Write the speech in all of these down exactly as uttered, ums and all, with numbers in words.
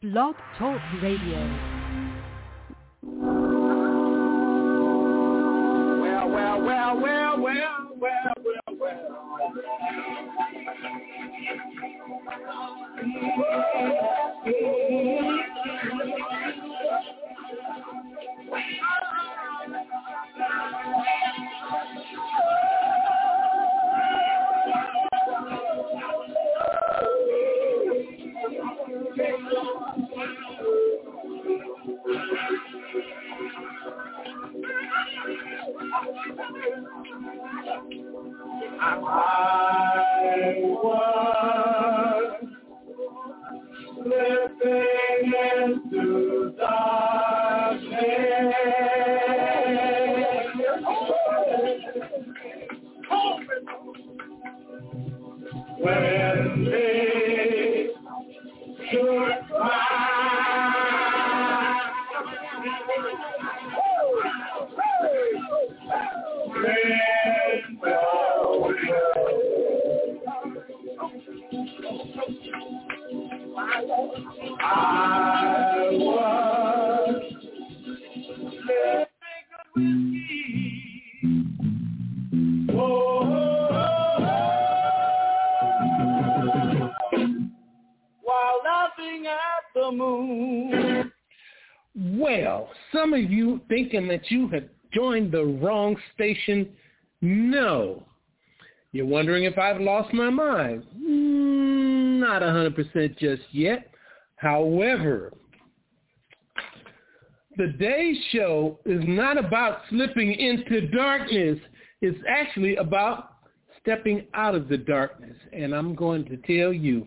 Blog Talk Radio. Well, well, well, well, well, well, well, well. I was slipping into darkness when they should I was living with oh, while laughing at the moon. Well, some of you thinking that you had joined the wrong station, no. You're wondering if I've lost my mind. Mm, not one hundred percent just yet. However, today's show is not about slipping into darkness. It's actually about stepping out of the darkness. And I'm going to tell you,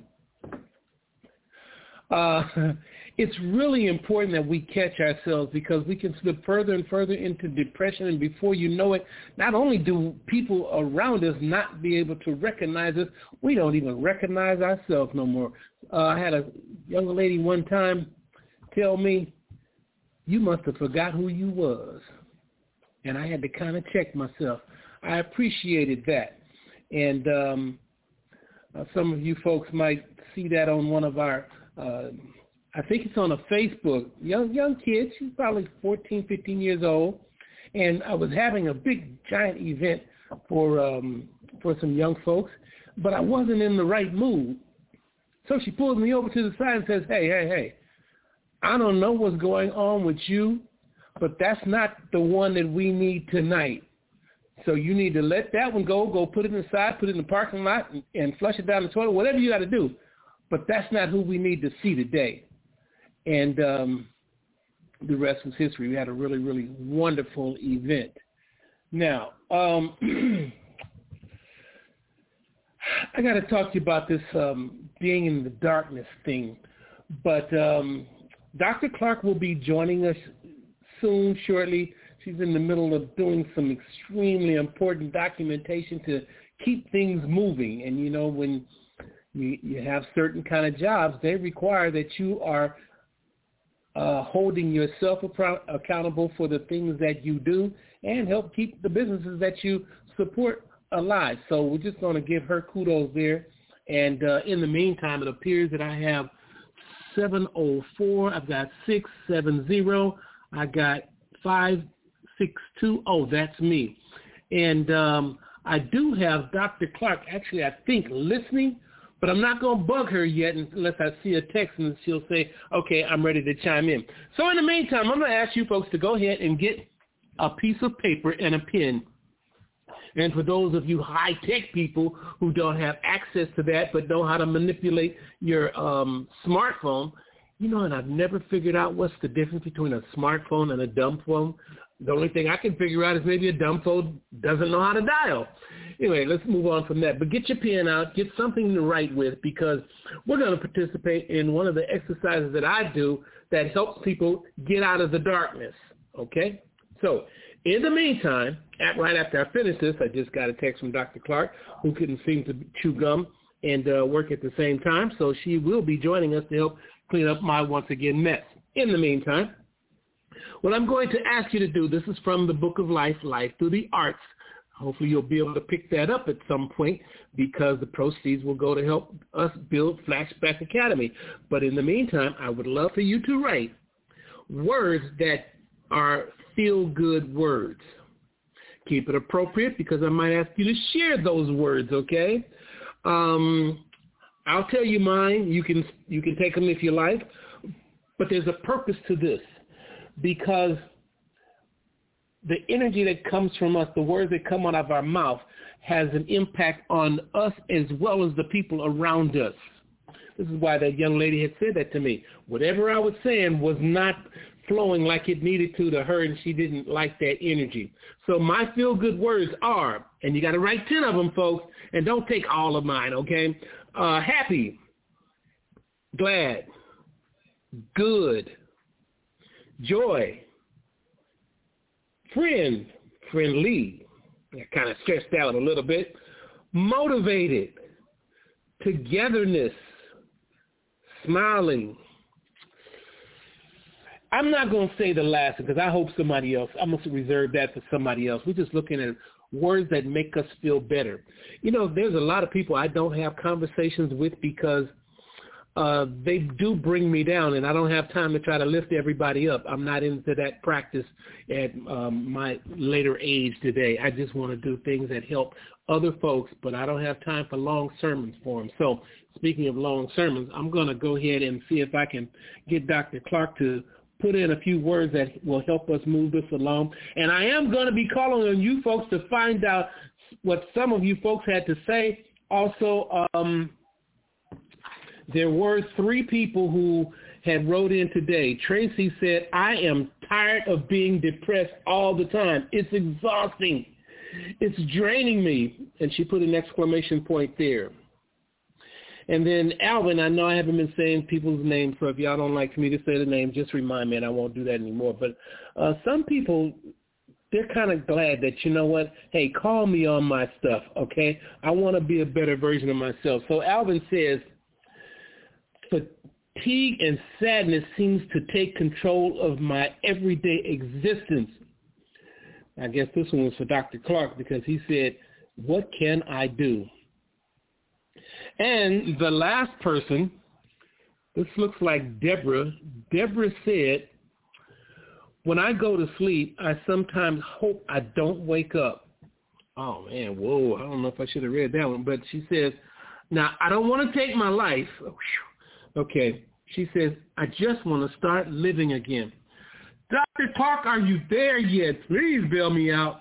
uh, it's really important that we catch ourselves because we can slip further and further into depression. And before you know it, not only do people around us not be able to recognize us, we don't even recognize ourselves no more. Uh, I had a young lady one time tell me, you must have forgot who you was. And I had to kind of check myself. I appreciated that. And um, uh, some of you folks might see that on one of our, uh, I think it's on a Facebook, young young kid. She's probably fourteen, fifteen years old. And I was having a big, giant event for um, for some young folks, but I wasn't in the right mood. So she pulls me over to the side and says, hey, hey, hey, I don't know what's going on with you, but that's not the one that we need tonight. So you need to let that one go, go put it inside, put it in the parking lot, and, and flush it down the toilet, whatever you got to do. But that's not who we need to see today. And um, the rest was history. We had a really, really wonderful event. Now, um, I got to talk to you about this um, being in the darkness thing. But um, Doctor Clark will be joining us soon, shortly. She's in the middle of doing some extremely important documentation to keep things moving. And, you know, when you, you have certain kind of jobs, they require that you are uh, holding yourself appro- accountable for the things that you do and help keep the businesses that you support alive. So we're just going to give her kudos there. And uh, in the meantime, it appears that I have seven oh four. I've got six seven zero. I got five six two. Oh, that's me. And um, I do have Doctor Clark, actually, I think, listening, but I'm not going to bug her yet unless I see a text and she'll say, okay, I'm ready to chime in. So in the meantime, I'm going to ask you folks to go ahead and get a piece of paper and a pen. And for those of you high-tech people who don't have access to that but know how to manipulate your um, smartphone, you know, and I've never figured out what's the difference between a smartphone and a dumb phone. The only thing I can figure out is maybe a dumb phone doesn't know how to dial. Anyway, let's move on from that. But get your pen out, get something to write with, because we're going to participate in one of the exercises that I do that helps people get out of the darkness, okay? So in the meantime, at, right after I finish this, I just got a text from Doctor Clark, who couldn't seem to chew gum and uh, work at the same time, so she will be joining us to help clean up my, once again, mess. In the meantime, what I'm going to ask you to do, this is from the Book of Life, Life Through the Arts, Hopefully you'll be able to pick that up at some point because the proceeds will go to help us build Flashback Academy. But in the meantime, I would love for you to write words that are feel-good words. Keep it appropriate because I might ask you to share those words, okay? Um, I'll tell you mine. You can you can take them if you like. But there's a purpose to this because the energy that comes from us, the words that come out of our mouth, has an impact on us as well as the people around us. This is why that young lady had said that to me. Whatever I was saying was not flowing like it needed to to her, and she didn't like that energy. So my feel-good words are, and you got to write ten of them, folks, and don't take all of mine, okay? Uh, happy, glad, good, joy, friend, friendly, I kind of stressed out a little bit, motivated, togetherness, smiling. I'm not going to say the last because I hope somebody else, I'm going to reserve that for somebody else. We're just looking at words that make us feel better. You know, there's a lot of people I don't have conversations with because uh, they do bring me down, and I don't have time to try to lift everybody up. I'm not into that practice at um, my later age today. I just want to do things that help other folks, but I don't have time for long sermons for them. So speaking of long sermons, I'm going to go ahead and see if I can get Doctor Clark to put in a few words that will help us move this along. And I am going to be calling on you folks to find out what some of you folks had to say. Also, um, there were three people who had wrote in today. Tracy said, I am tired of being depressed all the time. It's exhausting. It's draining me. And she put an exclamation point there. And then Alvin, I know I haven't been saying people's names, so if y'all don't like for me to say the name, just remind me and I won't do that anymore. But uh, some people, they're kind of glad that, you know what, hey, call me on my stuff, okay? I want to be a better version of myself. So Alvin says, fatigue and sadness seems to take control of my everyday existence. I guess this one was for Doctor Clark because he said, what can I do? And the last person, this looks like Deborah. Deborah said, when I go to sleep, I sometimes hope I don't wake up. Oh, man, whoa, I don't know if I should have read that one. But she says, now, I don't want to take my life. Okay, she says, I just want to start living again. Doctor Clark, are you there yet? Please bail me out.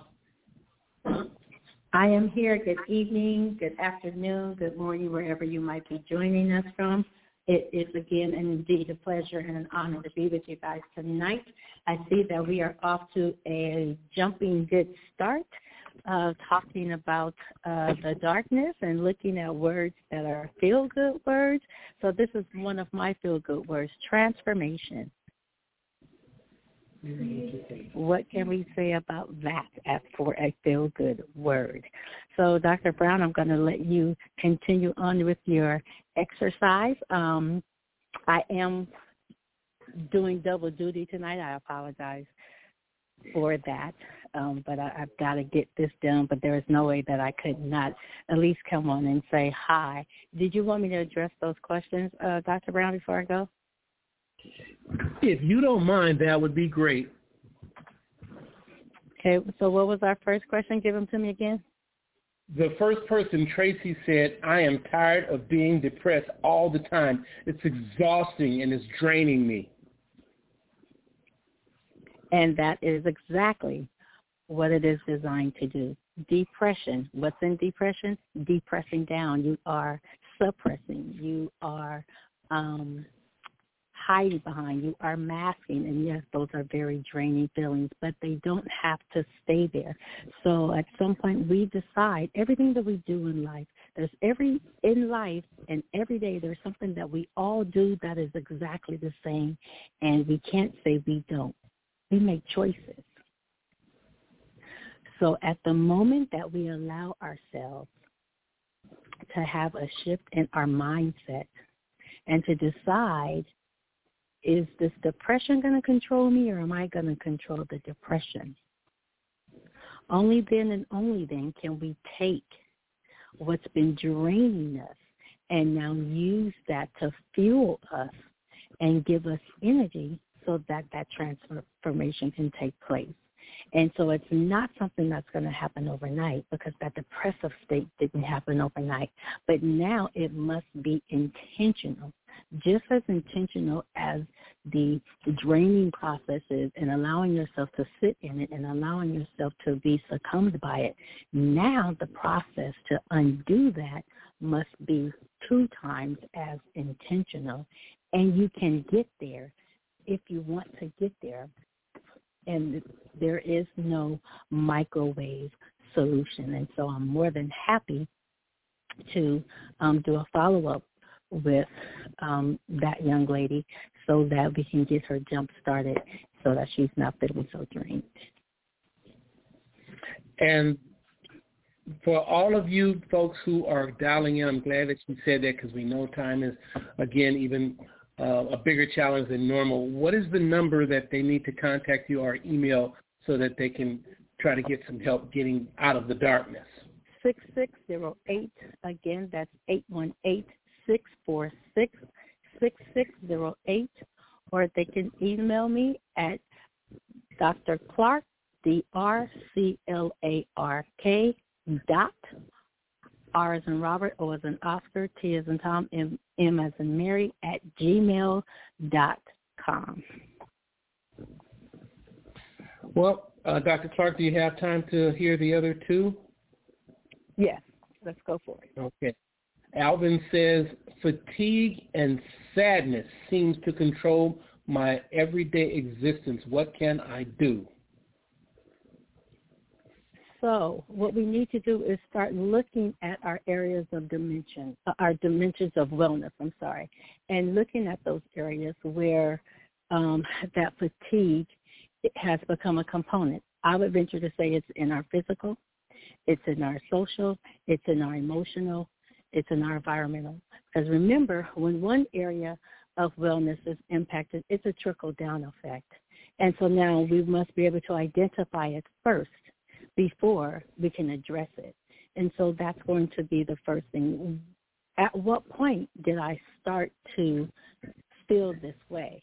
I am here. Good evening, good afternoon, good morning, wherever you might be joining us from. It is, again, indeed a pleasure and an honor to be with you guys tonight. I see that we are off to a jumping good start, uh, talking about uh, the darkness and looking at words that are feel-good words. So this is one of my feel-good words, transformation. What can we say about that as for a feel-good word? So, Doctor Brown, I'm going to let you continue on with your exercise. Um, I am doing double duty tonight. I apologize for that, um, but I, I've got to get this done. But there is no way that I could not at least come on and say hi. Did you want me to address those questions, uh, Doctor Brown, before I go? If you don't mind, that would be great. Okay, so what was our first question? Give them to me again. The first person, Tracy, said, I am tired of being depressed all the time. It's exhausting and it's draining me. And that is exactly what it is designed to do. Depression. What's in depression? Depressing down. You are suppressing. You are um, hiding behind. You are masking. And, yes, those are very draining feelings, but they don't have to stay there. So at some point we decide everything that we do in life, there's every in life and every day there's something that we all do that is exactly the same, and we can't say we don't. We make choices. So at the moment that we allow ourselves to have a shift in our mindset and to decide, is this depression going to control me or am I going to control the depression? Only then and only then can we take what's been draining us and now use that to fuel us and give us energy so that that transformation can take place. And so it's not something that's going to happen overnight, because that depressive state didn't happen overnight. But now it must be intentional, just as intentional as the draining process is, and allowing yourself to sit in it and allowing yourself to be succumbed by it. Now the process to undo that must be two times as intentional. And you can get there if you want to get there. And there is no microwave solution. And so I'm more than happy to um, do a follow-up with um, that young lady so that we can get her jump started so that she's not feeling so drained. And for all of you folks who are dialing in, I'm glad that you said that, because we know time is, again, even uh, a bigger challenge than normal. What is the number that they need to contact you or email so that they can try to get some help getting out of the darkness? six six zero eight. Again, that's eight one eight, six four six, six six zero eight. Or they can email me at Doctor Clark, D R C L A R K, dot, R as in Robert, O as in Oscar, T as in Tom, M, M as in Mary, at gmail dot com. Well, uh, Doctor Clark, do you have time to hear the other two? Yes, let's go for it. Okay. Alvin says, fatigue and sadness seems to control my everyday existence. What can I do? So what we need to do is start looking at our areas of dimension, uh, our dimensions of wellness, I'm sorry, and looking at those areas where um, that fatigue it has become a component. I would venture to say it's in our physical, it's in our social, it's in our emotional, it's in our environmental. Because remember, when one area of wellness is impacted, it's a trickle-down effect. And so now we must be able to identify it first before we can address it. And so that's going to be the first thing. At what point did I start to feel this way?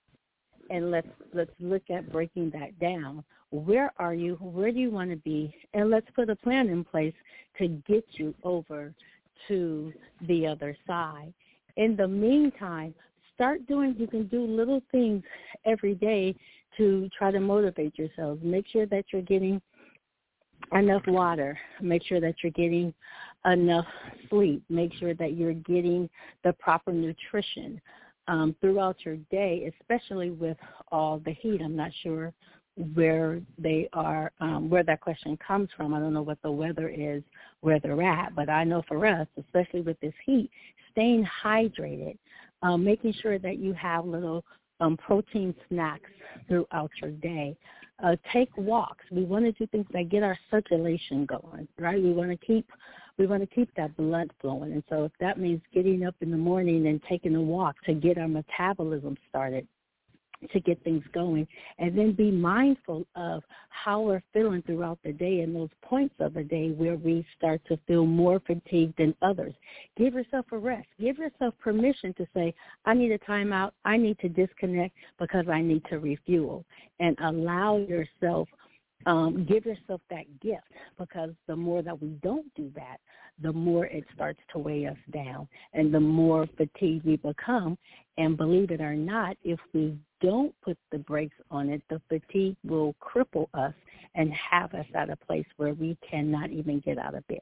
And let's let's look at breaking that down. Where are you? Where do you want to be? And let's put a plan in place to get you over to the other side. In the meantime, start doing, you can do little things every day to try to motivate yourself. Make sure that you're getting enough water. Make sure that you're getting enough sleep. Make sure that you're getting the proper nutrition um, throughout your day, especially with all the heat. I'm not sure where they are, um, where that question comes from. I don't know what the weather is where they're at, but I know for us, especially with this heat, staying hydrated, um, making sure that you have little um, protein snacks throughout your day. Uh, take walks. We want to do things that get our circulation going, right? We want to keep we want to keep that blood flowing. And so if that means getting up in the morning and taking a walk to get our metabolism started, to get things going, and then be mindful of how we're feeling throughout the day and those points of the day where we start to feel more fatigued than others. Give yourself a rest. Give yourself permission to say, I need a timeout. I need to disconnect because I need to refuel, and allow yourself, um, give yourself that gift, because the more that we don't do that, the more it starts to weigh us down and the more fatigued we become. And believe it or not, if we don't put the brakes on it, the fatigue will cripple us and have us at a place where we cannot even get out of bed.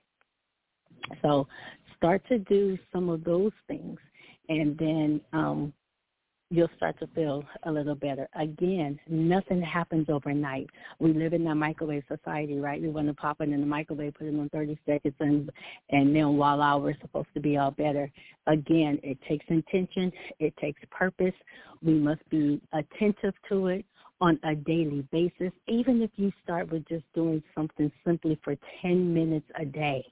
So start to do some of those things, and then um, you'll start to feel a little better. Again, nothing happens overnight. We live in a microwave society, right? We want to pop it in the microwave, put it on thirty seconds, and, and then voila, we're supposed to be all better. Again, it takes intention. It takes purpose. We must be attentive to it on a daily basis. Even if you start with just doing something simply for ten minutes a day,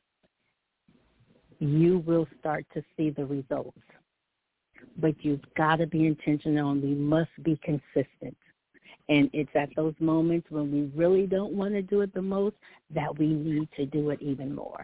you will start to see the results. But you've got to be intentional, and we must be consistent. And it's at those moments when we really don't want to do it the most that we need to do it even more.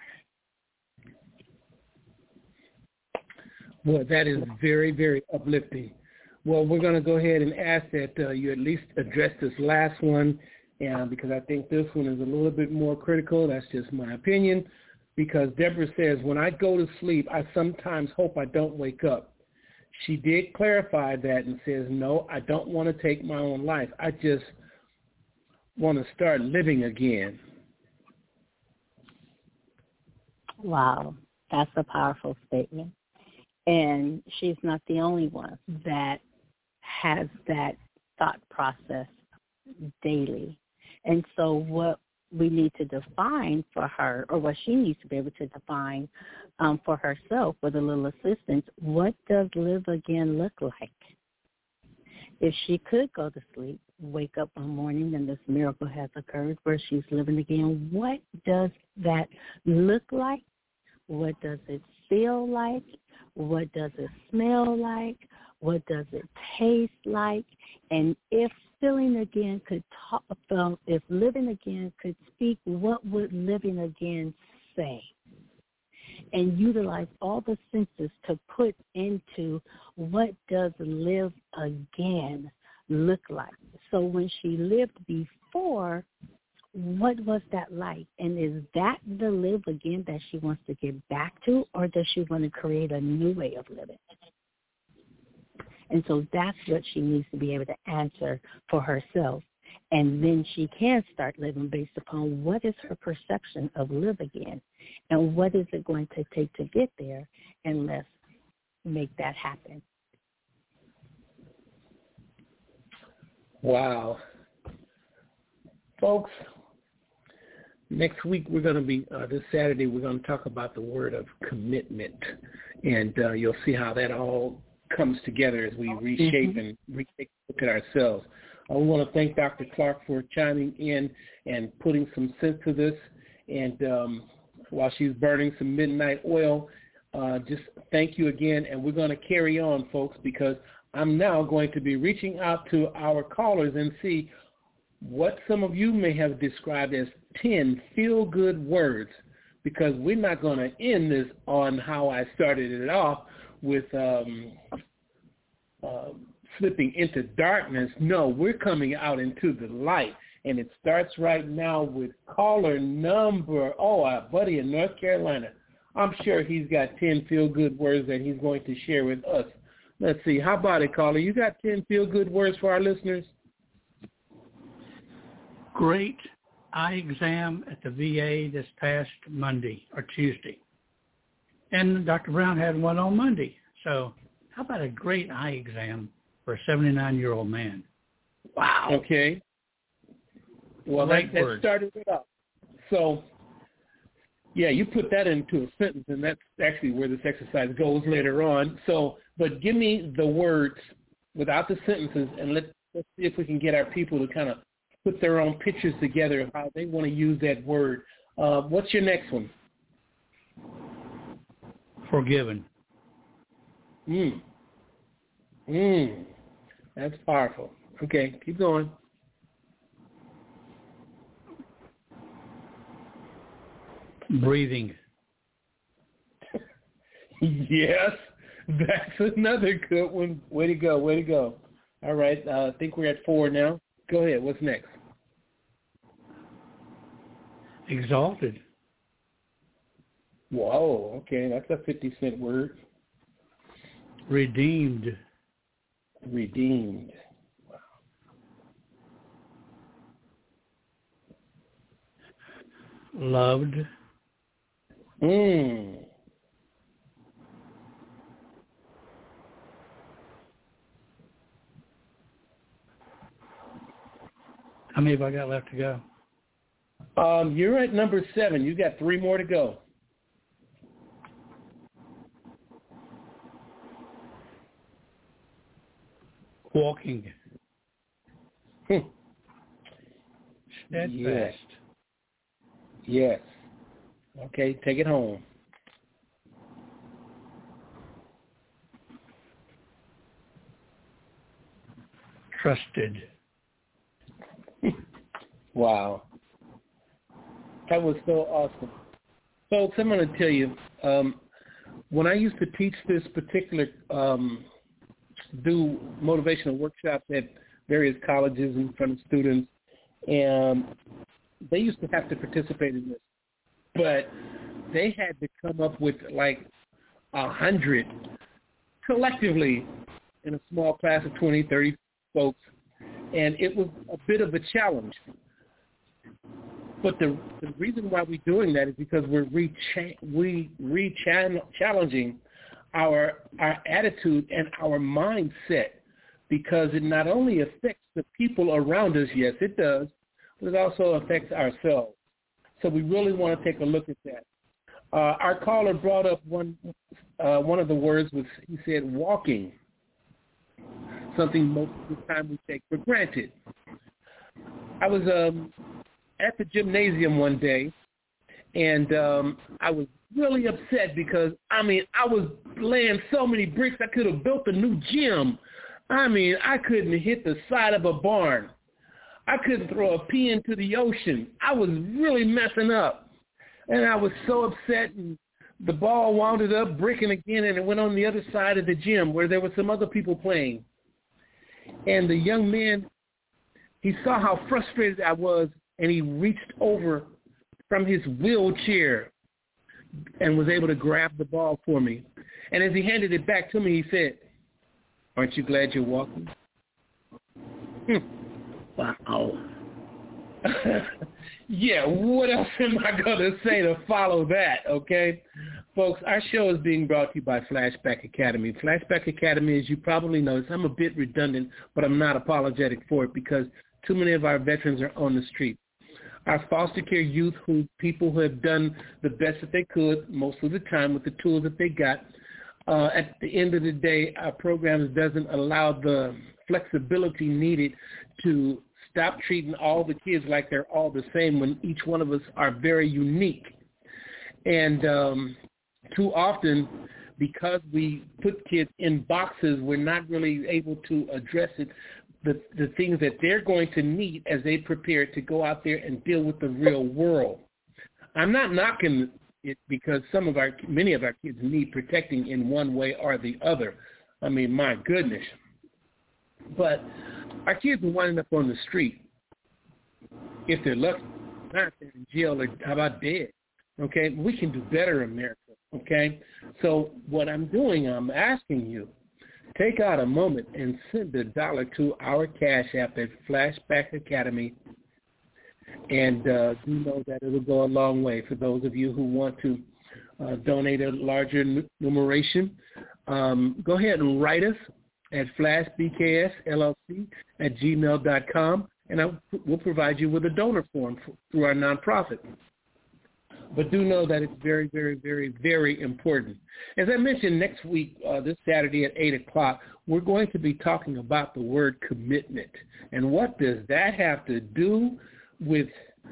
Well, that is very, very uplifting. Well, we're going to go ahead and ask that uh, you at least address this last one, uh, because I think this one is a little bit more critical. That's just my opinion. Because Deborah says, when I go to sleep, I sometimes hope I don't wake up. She did clarify that and says, no, I don't want to take my own life. I just want to start living again. Wow, that's a powerful statement. And she's not the only one that has that thought process daily. And so what we need to define for her, or what she needs to be able to define um, for herself with a little assistance, what does live again look like? If she could go to sleep, wake up one morning and this miracle has occurred where she's living again, what does that look like? What does it feel like? What does it smell like? What does it taste like? And if feeling again could talk, um, if living again could speak, what would living again say? And utilize all the senses to put into what does live again look like. So when she lived before, what was that like? And is that the live again that she wants to get back to, or does she want to create a new way of living? And so that's what she needs to be able to answer for herself. And then she can start living based upon what is her perception of live again, and what is it going to take to get there, and let's make that happen. Wow. Folks, next week we're going to be, uh, this Saturday, we're going to talk about the word of commitment. And uh, you'll see how that all comes together as we reshape mm-hmm. and retake a look at ourselves. I want to thank Doctor Clark for chiming in and putting some sense to this. And um, while she's burning some midnight oil, uh, just thank you again. And we're going to carry on, folks, because I'm now going to be reaching out to our callers and see what some of you may have described as ten feel-good words, because we're not going to end this on how I started it off with um, uh, slipping into darkness. No, we're coming out into the light, and it starts right now with caller number, oh, our buddy in North Carolina. I'm sure he's got ten feel-good words that he's going to share with us. Let's see. How about it, caller? You got ten feel-good words for our listeners? Great eye exam at the V A this past Monday or Tuesday. And Doctor Brown had one on Monday. So how about a great eye exam for a seventy-nine-year-old man? Wow. Okay. Well, that, that started it up. So, yeah, you put that into a sentence, and that's actually where this exercise goes later on. So, but give me the words without the sentences, and let, let's see if we can get our people to kind of put their own pictures together of how they want to use that word. Uh, what's your next one? Forgiven. Mm. Mm. That's powerful. Okay, keep going. Breathing. Yes, that's another good one. Way to go, way to go. All right, uh, I think we're at four now. Go ahead, what's next? Exalted. Whoa, okay, that's a fifty-cent word. Redeemed. Redeemed. Wow. Loved. Mm. How many have I got left to go? Um, you're at number seven. You got three more to go. Walking. Hmm. Steadfast. Yes. Yes. Okay, take it home. Trusted. Wow. That was so awesome. Folks, I'm going to tell you, um, when I used to teach this particular, um, do motivational workshops at various colleges in front of students, and they used to have to participate in this. But they had to come up with like a hundred collectively in a small class of twenty, thirty folks, and it was a bit of a challenge. But the, the reason why we're doing that is because we're re-cha- we re-challenging our our attitude and our mindset, because it not only affects the people around us, yes, it does, but it also affects ourselves. So we really want to take a look at that. Uh, our caller brought up one uh, one of the words was, he said, walking, something most of the time we take for granted. I was um, at the gymnasium one day, and um, I was really upset because, I mean, I was laying so many bricks, I could have built a new gym. I mean, I couldn't hit the side of a barn. I couldn't throw a pea into the ocean. I was really messing up. And I was so upset, and the ball wound up bricking again, and it went on the other side of the gym where there were some other people playing. And the young man, he saw how frustrated I was, and he reached over from his wheelchair and was able to grab the ball for me. And as he handed it back to me, he said, "Aren't you glad you're walking?" Hmm. Wow. Yeah, what else am I going to say to follow that, okay? Folks, our show is being brought to you by Flashback Academy. Flashback Academy, as you probably noticed, I'm a bit redundant, but I'm not apologetic for it because too many of our veterans are on the street. Our foster care youth, who people who have done the best that they could most of the time with the tools that they got, uh, at the end of the day, our programs doesn't allow the flexibility needed to stop treating all the kids like they're all the same when each one of us are very unique. And um, too often, because we put kids in boxes, we're not really able to address it, the, the things that they're going to need as they prepare to go out there and deal with the real world. I'm not knocking it because some of our, many of our kids need protecting in one way or the other. I mean, my goodness. But our kids are winding up on the street. If they're lucky, not they're in jail or how about dead. Okay, we can do better, America. Okay, so what I'm doing, I'm asking you, take out a moment and send a dollar to our Cash App at Flashback Academy, and uh, you know that it'll go a long way for those of you who want to uh, donate a larger numeration. Um, go ahead and write us at flashbksllc at gmail dot com, and I will provide you with a donor form for, through our nonprofit. But do know that it's very, very, very, very important. As I mentioned, next week, uh, this Saturday at eight o'clock, we're going to be talking about the word commitment. And what does that have to do with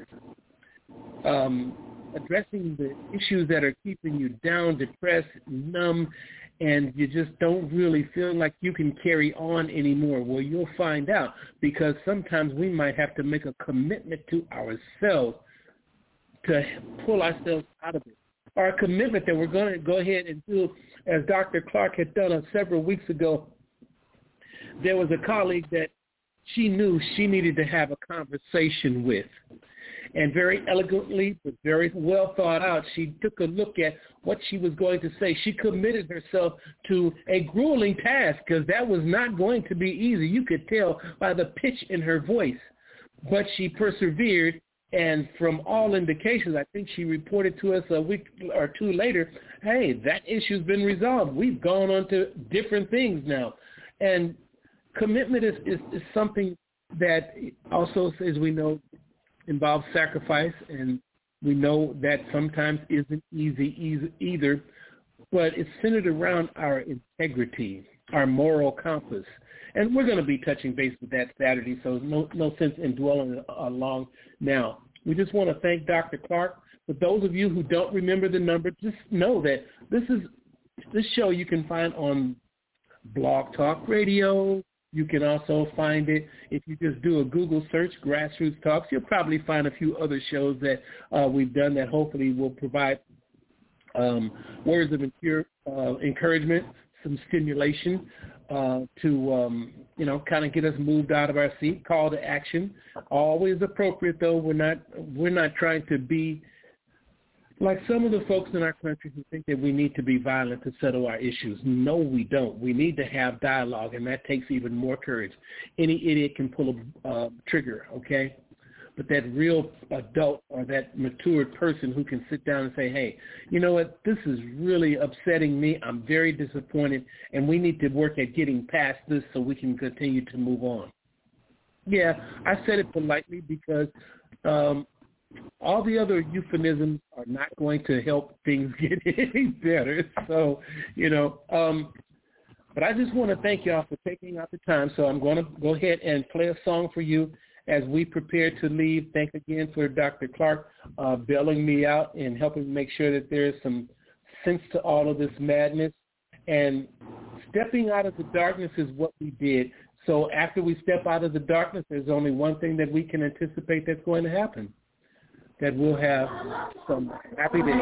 um, addressing the issues that are keeping you down, depressed, numb, and you just don't really feel like you can carry on anymore? Well, you'll find out, because sometimes we might have to make a commitment to ourselves to pull ourselves out of it. Our commitment that we're going to go ahead and do, as Doctor Clark had done uh, several weeks ago, there was a colleague that she knew she needed to have a conversation with. And very elegantly, but very well thought out, she took a look at what she was going to say. She committed herself to a grueling task, because that was not going to be easy. You could tell by the pitch in her voice. But she persevered, and from all indications, I think she reported to us a week or two later, hey, that issue's been resolved. We've gone on to different things now. And commitment is, is, is something that also, as we know, involves sacrifice, and we know that sometimes isn't easy either, but it's centered around our integrity, our moral compass. And we're going to be touching base with that Saturday, so no, no sense in dwelling along now. We just want to thank Doctor Clark. For those of you who don't remember the number, just know that this is this show you can find on Blog Talk Radio. You can also find it if you just do a Google search, Grassroots Talks. You'll probably find a few other shows that uh, we've done that hopefully will provide um, words of uh, encouragement, some stimulation uh, to, um, you know, kind of get us moved out of our seat. Call to action, always appropriate though. We're not we're not trying to be like some of the folks in our country who think that we need to be violent to settle our issues. No, we don't. We need to have dialogue, and that takes even more courage. Any idiot can pull a uh, trigger, okay? But that real adult or that matured person who can sit down and say, hey, you know what, this is really upsetting me. I'm very disappointed, and we need to work at getting past this so we can continue to move on. Yeah, I said it politely because um, all the other euphemisms are not going to help things get any better. So, you know, um, but I just want to thank y'all for taking out the time. So I'm going to go ahead and play a song for you as we prepare to leave. Thanks again for Doctor Clark uh, bailing me out and helping make sure that there is some sense to all of this madness. And stepping out of the darkness is what we did. So after we step out of the darkness, there's only one thing that we can anticipate that's going to happen. That we'll have some happy days.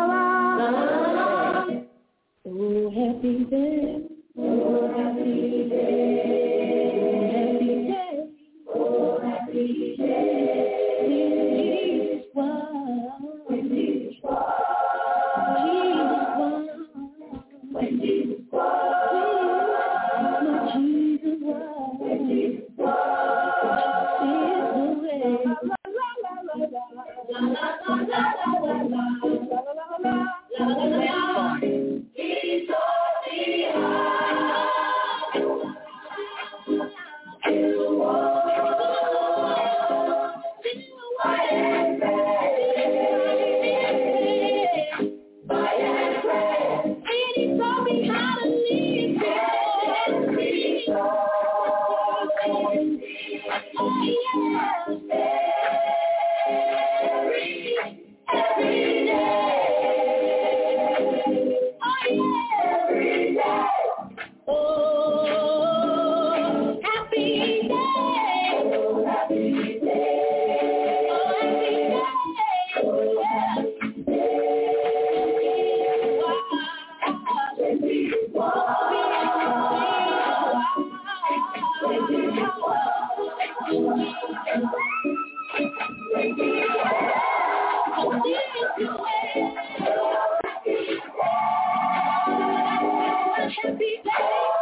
Oh, happy day. Oh, happy day. Happy day. Oh, happy day. Jesus was. When Jesus was. When Jesus was. My Jesus was. When Jesus was. Is the way. La la la la la la la la la la la. He's on the high. You walk by and pray, by and pray. And he taught me how to live. Every soul, oh yeah. Every day, oh yeah, every day, oh, happy day, oh, happy day, oh, happy day, oh, yeah, when we walk, when we walk, when we walk. Happy day.